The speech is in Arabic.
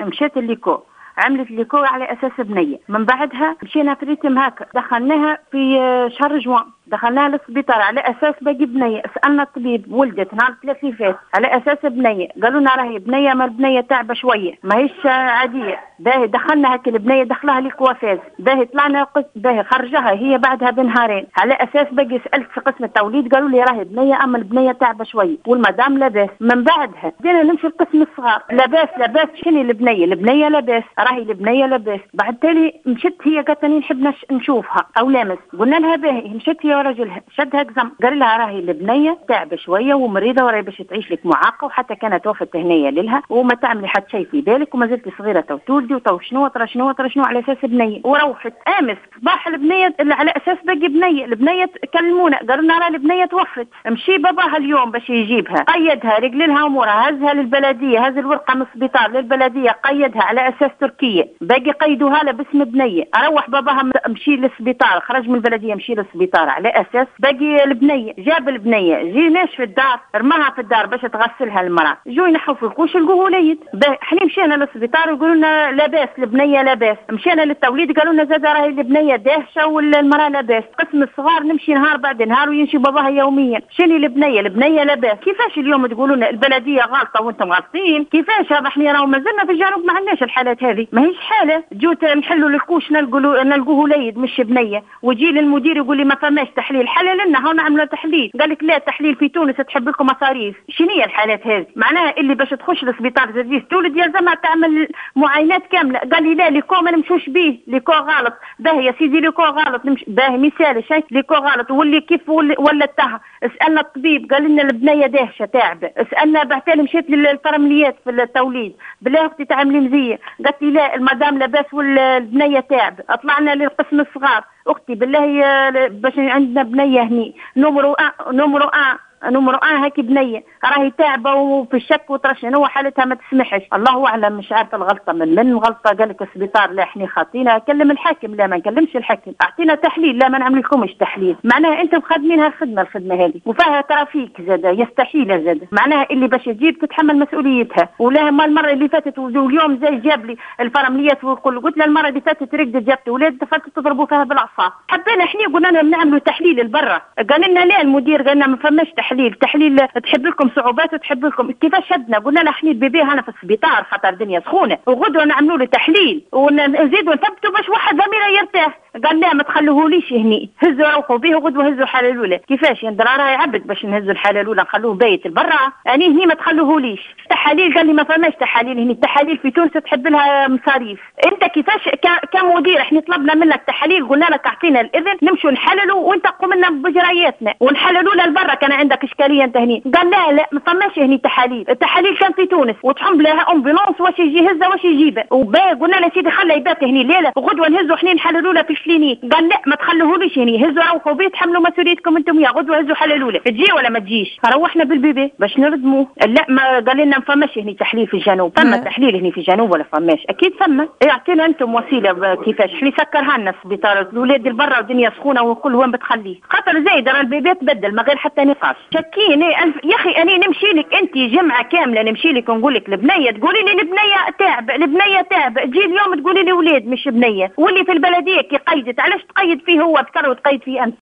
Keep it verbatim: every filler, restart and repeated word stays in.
مشات الليكو، عملت الليكو على اساس بنيه، من بعدها مشينا في ريتم هكا، دخلناها في شهر جوان، دخلناها للسبيطار على اساس باقي بنيه. سالنا الطبيب ولدت نهار الثلاث اللي فات على اساس بنيه، قالوا لنا راهي بنيه، ما البنيه تعبه شويه ماهيش عاديه. باهي دخلنا هكا البنيه، دخلها لي كوافاز، باهي طلعنا قسم، باهي خرجها هي بعدها بنهارين على اساس باقي. سالت في قسم التوليد قالوا لي راهي بنيه، اما البنيه تعبه شويه والمدام لاباس. من بعدها بدينا نمشي لقسم الصغار، لاباس لاباس. شنو البنيه؟ البنيه لاباس، راهي البنيه لاباس. بعد تالي مشت هي قالت لي نحب نشوفها او لامس، قلنا لها باهي. مشت هي ورجلها شدها قزم، قال لها راهي البنيه تعبه شويه ومريضه وراهي باش تعيش لك معاقه، وحتى كانت وفت هنيه لها وما تعملي حتى شيء في بالك، وما زلت صغيره تو تولدي وتو شنو ترى شنو ترى شنو على اساس بنيه. وروحت امس صباح البنيه على اساس باقي بنيه. البنيه كلمونا قالوا لنا راه البنيه توفت. مشي باباها اليوم باش يجيبها، قيدها رجل لها امورها، هزها للبلديه، هز الورقه من السبيطار للبلديه، قيدها على اساس تركيه، باقي قيدوها له باسم بنيه. اروح باباها مشي للسبيطار، خرج من البلديه مشي للسبيطار على اساس باقي البنيه. جاب البنيه، جيناش في الدار، رماها في الدار باش تغسلها المراه، جو ينحوا في الكوش لقوه وليد. احنا مشينا للسبيطار ويقولوا لنا لاباس البنيه لاباس. مشينا للتوليد قالوا لنا زاد راهي البنيه داهشه والمراه لاباس. قسم الصغار نمشي نهار بعد نهار ويمشي باباها يوميا. شنو البنيه؟ البنيه لاباس. كيفاش اليوم تقولوا لنا البلديه غلطه وانتم غلطين؟ كيفاش هذا؟ احنا راهو مازلنا في الجنوب ما عندناش الحالات هذه، ماهيش حاله. جوت نحلوا الكوش نلقوا نلقوه وليد مش بنيه، ويجي للمدير يقول لي ما فماش تحليل. حلل لنا هون نعملوا تحليل، قال لك لا تحليل في تونس تحب لكم مصاريف. شنو هي الحالات هذه؟ معناها اللي باش تخش لسبيطار زرزيز تولد يلزمها تعمل معاينات كامله. قال لي لا ليكو ما نمشوش به، ليكو غلط. باهي يا سيدي ليكو غلط نمشي، باهي مثال شيء ليكو غلط واللي كيف ولا تها. سالنا الطبيب قال لنا البنيه داهشه تعبه. سالنا بعتالي مشيت للفرمليات في التوليد، بالله اختي تعملي مزيه، قالت لي لا المدام لاباس والبنيه تعب. طلعنا للقسم الصغار، اختي بالله باش عندنا بنيه هني نمرو ان نمرو ان نمرو ان هاكي بنيه راهي تعبه وفي الشك وترى شنو حالتها ما تسمحش. الله اعلم مش عارفه الغلطه من من الغلطه. قال لك السبيطار لا احنا خاطينا. كلم الحاكم، لا ما نكلمش الحاكم. اعطينا تحليل، لا ما نعمل لكمش تحليل. معناها انتم خادمينها الخدمه الخدمه هذه وفيها ترافيك زاد يستحيل زاد. معناها اللي باش تجيب تتحمل مسؤوليتها. ولا ما المره اللي فاتت واليوم زي جاب لي الفرمليات ويقول قلت له المره اللي فاتت رقدت جابت ولاد دفعت تضربوا فيها بالعصا. حبينا احنا قلنا لهم نعملوا تحليل لبرا، قال لنا لا المدير قال لنا ما فماش تحليل. تحليل تحب لكم صعوبات وتحب لكم كيفاش شدنا. قلنا له احنا البيبي هنا في السبيطار خاطر الدنيا سخونه، وغدوه نعملوا له تحليل ونزيدوا نثبتوا باش واحد ضميره يرتاح. قال لا ما تخلوهوليش هني، هزوا روحوا به وغدوه هزوا الحاله الاولى. كيفاش يا درا راهي عبد باش نهزوا الحاله الاولى نخلوه بايت البرا؟ يعني هني ما تخلوهوليش. تحاليل قال لي ما فماش تحاليل هني، التحاليل في تونس تحب لها مصاريف. انت كيفاش كمدير احنا طلبنا منك تحاليل، قلنا لك اعطينا الاذن نمشوا نحللوا وانت قوم لنا بجراياتنا ونحللوا لها لبرا. كان عندك اشكاليه انت هني؟ قال لا لا ما فماش هني تحاليل، التحاليل كان في تونس وتحمل لها امبولانس واش يجي هزها واش يجيبها. وبا قلنا له سيدي خليه يبات هني ليله وغدوه نهزوا احنا نحللوا له في الكلينيك. قال لا ما تخلوهوليش هني، هزوا روحوا بيه تحملوا مسؤوليتكم انتم يا غدوه هزوا حللوا له. تجي ولا ما تجيش؟ روحنا بالبيبي باش نردموه. لا ما قال لنا ما فماش هني تحليل في الجنوب. فما تحليل هني في الجنوب ولا فماش؟ اكيد فما. يعطينا انتم وسيله كيفاش. احنا سكرها لنا السبيطار الاولاد البرا والدنيا سخونه ونقول وين بتخليه خاطر زايد راه البيبي تبدل ما غير حتى نقاش. شكيني يا اخي انا نمشي لك انت جمعه كامله نمشي لك ونقول لك البنيه تقولي لي البنيه تعب البنيه تعب، تجي اليوم تقولي لي ولاد مش بنيه. واللي في البلديه كي قيدت علاش تقيد فيه هو بكر وتقيد فيه انت؟